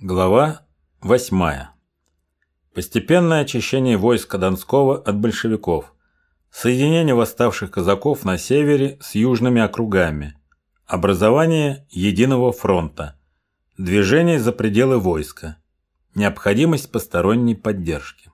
Глава 8. Постепенное очищение войска Донского от большевиков. Соединение восставших казаков на севере с южными округами. Образование единого фронта. Движение за пределы войска. Необходимость посторонней поддержки.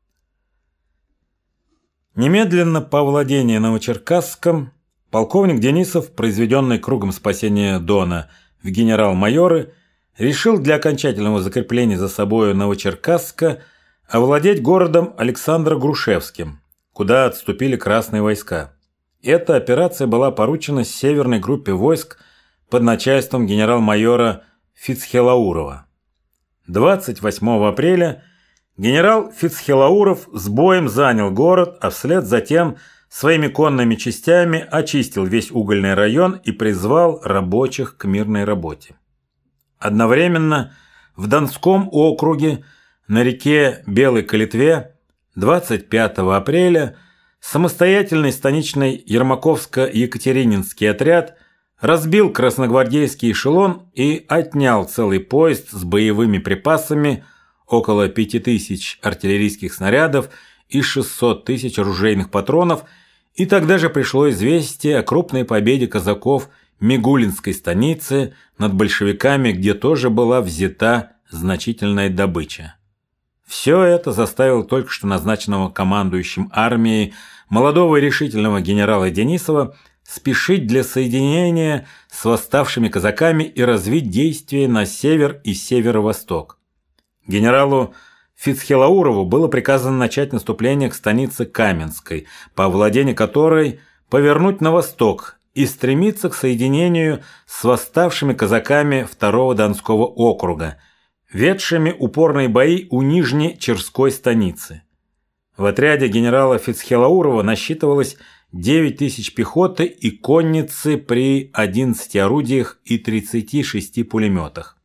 Немедленно по овладении Новочеркасском полковник Денисов, произведенный кругом спасения Дона в генерал-майоры, решил для окончательного закрепления за собою Новочеркасска овладеть городом Александро-Грушевским, куда отступили красные войска. Эта операция была поручена северной группе войск под начальством генерал-майора Фицхелаурова. 28 апреля генерал Фицхелауров с боем занял город, а вслед затем своими конными частями очистил весь угольный район и призвал рабочих к мирной работе. Одновременно в Донском округе на реке Белой Калитве 25 апреля самостоятельный станичный Ермаковско-Екатерининский отряд разбил красногвардейский эшелон и отнял целый поезд с боевыми припасами, около 5000 артиллерийских снарядов и 600 тысяч оружейных патронов, и тогда же пришло известие о крупной победе казаков Мигулинской станицы над большевиками, где тоже была взята значительная добыча. Все это заставило только что назначенного командующим армией молодого и решительного генерала Денисова спешить для соединения с восставшими казаками и развить действия на север и северо-восток. Генералу Фицхелаурову было приказано начать наступление к станице Каменской, по овладению которой повернуть на восток и стремиться к соединению с восставшими казаками Второго Донского округа, ведшими упорные бои у Нижнечерской станицы. В отряде генерала Фицхелаурова насчитывалось 9000 пехоты и конницы при 11 орудиях и 36 пулеметах.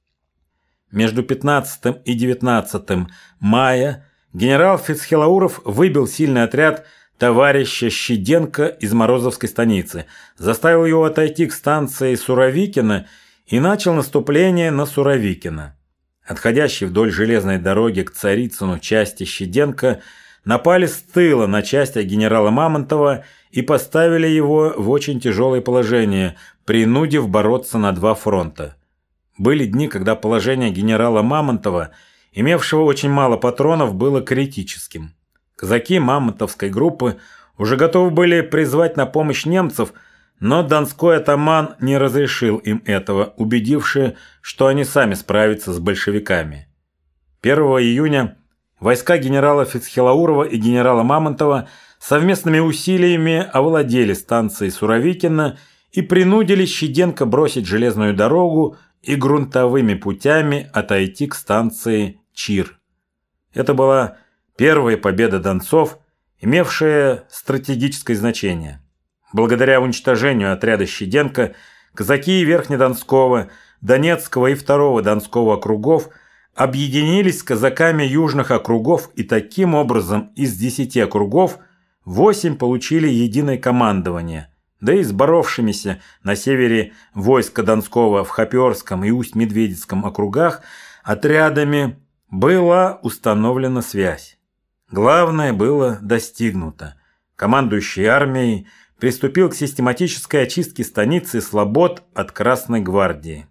Между 15 и 19 мая генерал Фицхелауров выбил сильный отряд товарища Щеденко из Морозовской станицы, заставил его отойти к станции Суровикино и начал наступление на Суровикино. Отходящие вдоль железной дороги к Царицыну части Щеденко напали с тыла на части генерала Мамонтова и поставили его в очень тяжелое положение, принудив бороться на два фронта. Были дни, когда положение генерала Мамонтова, имевшего очень мало патронов, было критическим. Казаки Мамонтовской группы уже готовы были призвать на помощь немцев, но донской атаман не разрешил им этого, убедивши, что они сами справятся с большевиками. 1 июня войска генерала Фицхелаурова и генерала Мамонтова совместными усилиями овладели станцией Суровикино и принудили Щеденко бросить железную дорогу и грунтовыми путями отойти к станции Чир. Это была первая победа донцов, имевшая стратегическое значение. Благодаря уничтожению отряда Щеденко казаки Верхнедонского, Донецкого и Второго Донского округов объединились с казаками южных округов, и таким образом из 10 округов 8 получили единое командование, да и с боровшимися на севере войска Донского в Хоперском и Усть-Медведицком округах отрядами была установлена связь. Главное было достигнуто. Командующий армией приступил к систематической очистке станицы и слобод от Красной гвардии.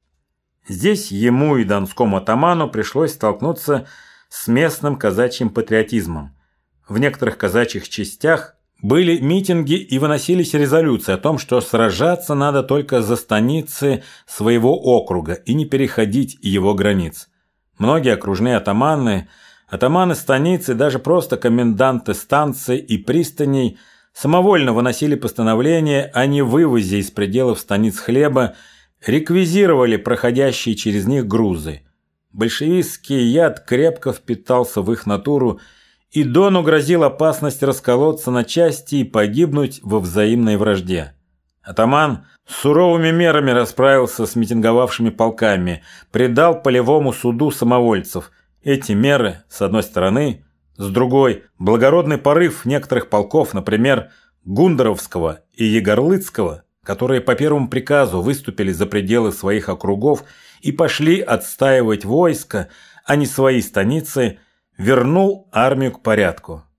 Здесь ему и донскому атаману пришлось столкнуться с местным казачьим патриотизмом. В некоторых казачьих частях были митинги и выносились резолюции о том, что сражаться надо только за станицы своего округа и не переходить его границ. Многие окружные атаманы станицы, даже просто коменданты станций и пристаней самовольно выносили постановление о невывозе из пределов станиц хлеба, реквизировали проходящие через них грузы. Большевистский яд крепко впитался в их натуру, и Дону грозила опасность расколоться на части и погибнуть во взаимной вражде. Атаман с суровыми мерами расправился с митинговавшими полками, предал полевому суду самовольцев. Эти меры, с одной стороны, с другой – благородный порыв некоторых полков, например, Гундаровского и Егорлыцкого, которые по первому приказу выступили за пределы своих округов и пошли отстаивать войско, а не свои станицы, вернул армию к порядку.